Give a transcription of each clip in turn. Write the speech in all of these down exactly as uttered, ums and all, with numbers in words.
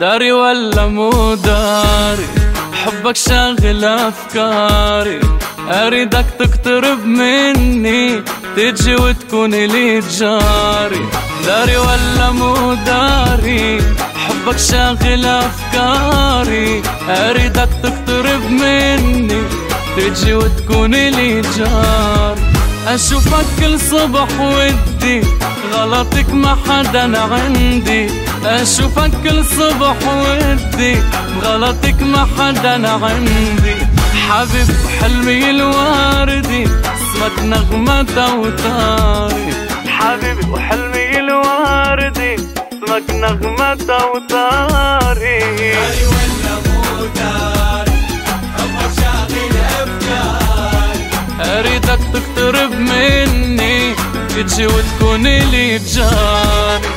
داري ولا مو داري، حبك شاغل أفكاري، أريدك تقترب مني تجي وتكون لي جاري. داري ولا مو داري، حبك شاغل أفكاري، أريدك تقترب مني تجي وتكون لي جاري. أشوفك كل صبح ودي، غلطك ما حدا عندي. أشوفك كل صبح ودي، غلطك ما حدا عندي. حبيب حلمي الوردي، اسمك نغمة أوتاري. حبيبي وحلمي الوردي، اسمك نغمة أوتاري. داري ولا مو داري، حبك شاغل أفكاري، أريدك تقترب مني تجي وتكون لي جاري.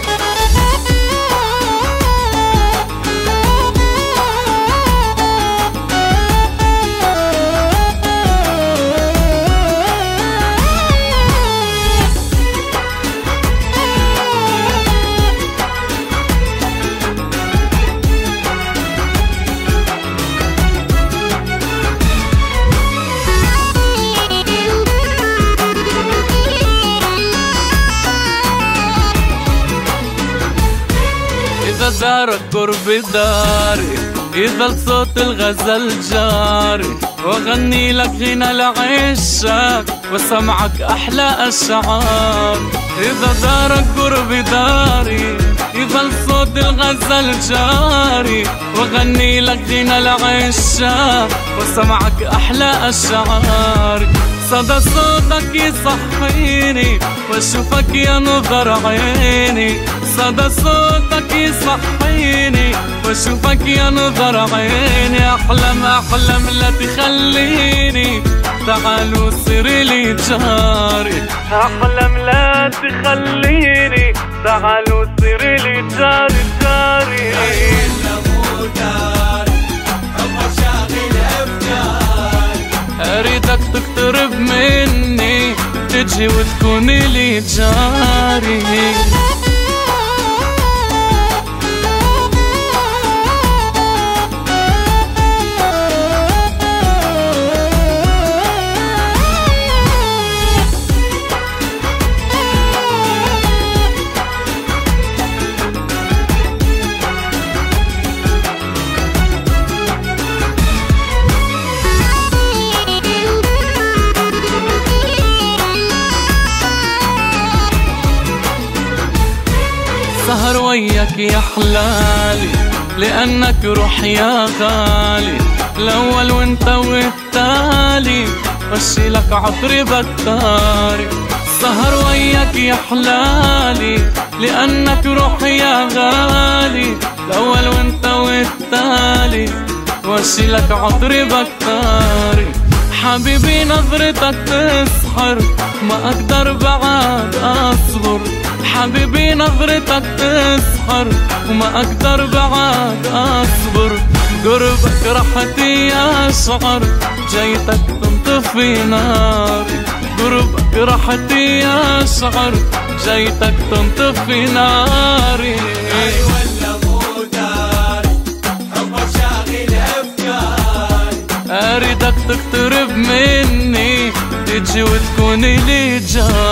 إذا دارك قرب داري، إذا صوت الغزل جاري، وأغني لك غنى لعشاق وسمعك أحلى أشعار. إذا دارك قرب داري، إذا صوت الغزل جاري، وأغني لك غنى لعشاق وسمعك أحلى أشعار. صدى صوتك يصحيني واشوفك يا نظر عيني. صدى صوتك يصحيني واشوفك يا نظر عيني. احلم احلم لا تخليني، تعال وصير لي جاري. احلم لا تخليني، تعال وصير لي جاري جاري. داري ولا مو داري، حبك شاغل أفكاري، أريدك تقترب مني تجي وتكون لي جاري. سهر وياك يا حلالي، لأنك روح يا غالي. الأول وانت والتالي، وشي لك عطري بكتاري. سهر وياك يا حلالي، لأنك روح يا غالي. الأول وانت والتالي، وشي لك عطري بكتاري. حبيبي نظرتك تسحر، ما أقدر بعد أصبر. حبيبي نظرتك تسحر، وما أقدر بعد أصبر. قربك راحتي أشعر، جيتك تنطفي ناري. قربك راحتي أشعر، جيتك تنطفي ناري. داري ولا مو داري، حبك شاغل أفكاري، أريدك تقترب مني تجي وتكون لي جاري.